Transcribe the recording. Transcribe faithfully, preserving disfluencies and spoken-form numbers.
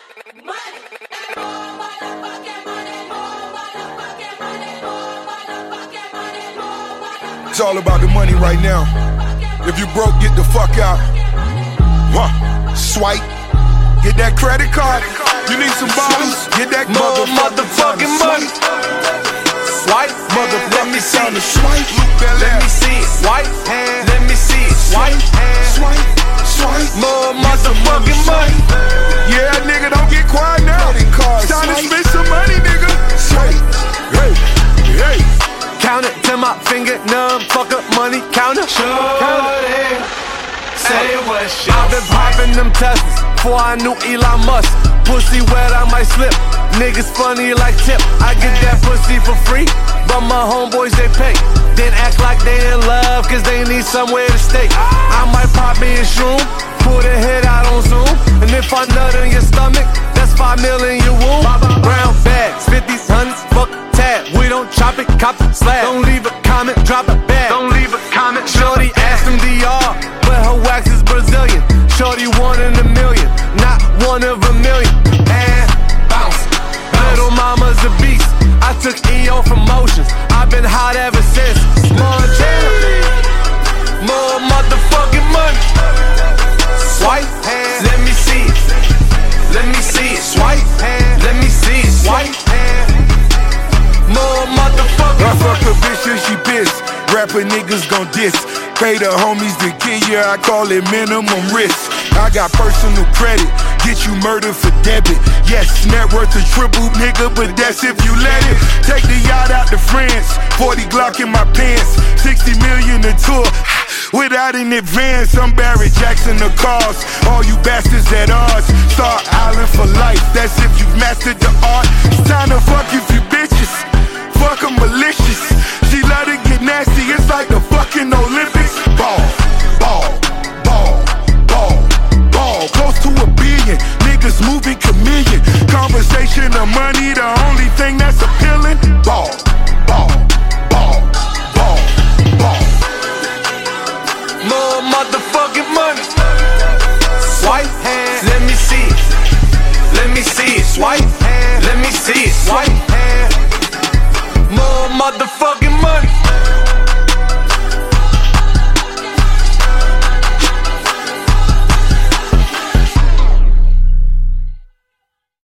It's all about the money right now. If you broke, get the fuck out. Huh. Swipe. Get that credit card. You need some bottles. Get that more motherfucking money. Swipe. Motherfucking let me see it. Swipe. Let me see it. Swipe. Let me see it. Swipe. Swipe. Swipe. More motherfucking money. Yeah, nigga, don't get quiet now. It's time to spend some money, nigga. Swipe. Hey. Hey. Count it till my finger numb. Fuck up money. Count it. Shorty, say what's your I've been popping them Teslas before I knew Elon Musk. Pussy wet, I might slip. Niggas funny like Tip. I get that pussy for free, but my homeboys they pay. Then act like they in love, cause they need somewhere to stay. I might pop me a shroom, pull the head out on Zoom. And if I nut in your stomach, that's five mil in your womb. Brown bags, fifties, hundreds, fuck tab. We don't chop it, cop the slab. Don't leave a comment, drop a bag. Don't leave a comment. Shorty asked him D R, but her wax is Brazilian. Shorty one in a million, not one of a million. And bounce, little mama's a beast. I took E O from Motions, I've been hot ever since. Montana, more motherfucking money. Swipe, let me see it. Let me see it. Swipe, let me see it. Swipe, more motherfucking I fuck money. a bitch and she pissed. Rapper niggas gon' diss. Pay the homies to kill you, I call it minimum risk. I got personal credit, get you murdered for debit. Yes, net worth a triple, nigga, but that's if you let it. Take the yacht out to France, forty Glock in my pants, sixty million a tour. Without an advance, I'm Barry Jackson the cars. All you bastards at odds, Star Island for life. That's if you've mastered the art. It's time to fuck you few bitches, fuck 'em malicious. She love to get nasty, it's like the fucking Olympics. Ball, ball, ball, ball, ball. Close to a billion, niggas moving chameleon. Conversation of money, the only thing that's appealing. Ball, ball, ball, ball, ball. More motherfucking money. Swipe, let me see it. Let me see it. Swipe, let me see it. Swipe.